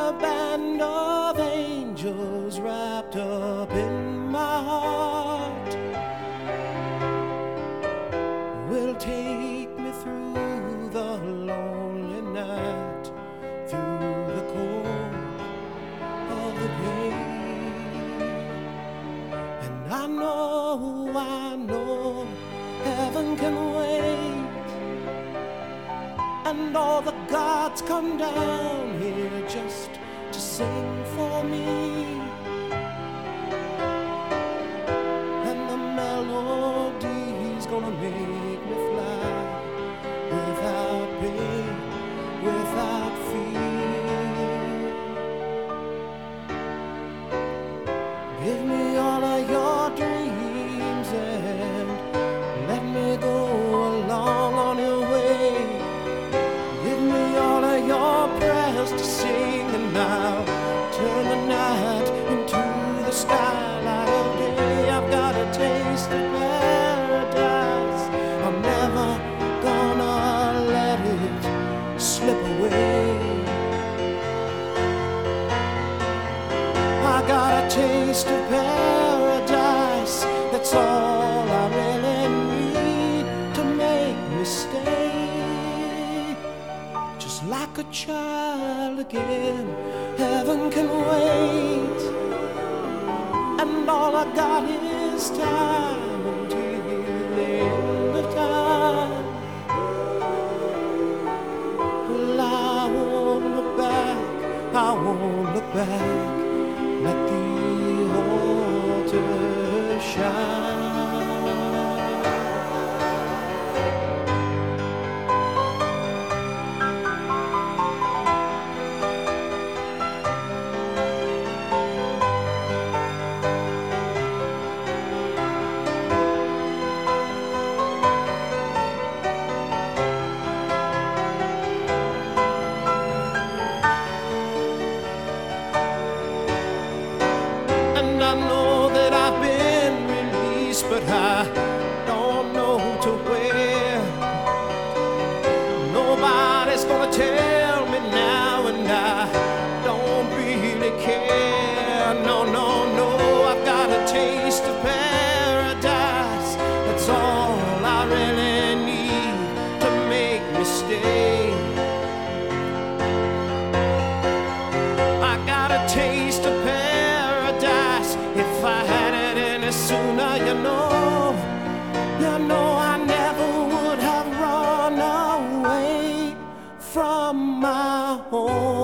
a band of angels wrapped up in my heart will take me through the lonely night, through the cold of the pain. And I know heaven can wait, and all the gods come down here just to sing for me. And the melody's gonna make me fly without pain, without fear. Give me all of your dreams and let me go along on your way. Give me all of your prayers to sing, and I'll turn the night into the skylight of day. I've got a taste of paradise, I'm never gonna let it slip away. I got a taste of paradise, that's all I really need to make me stay. Just like a child again, heaven can wait, and all I got is time until the end of time. Well, I won't look back, I won't look back. Let the altar shine. And I know that I've been released, but I don't know to where. Nobody's gonna tell me now, and I don't really care. No, no, no, I've got a taste of paradise, that's all I really need to make me stay. I got a taste of paradise, if I had it any sooner, you know I never would have run away from my home.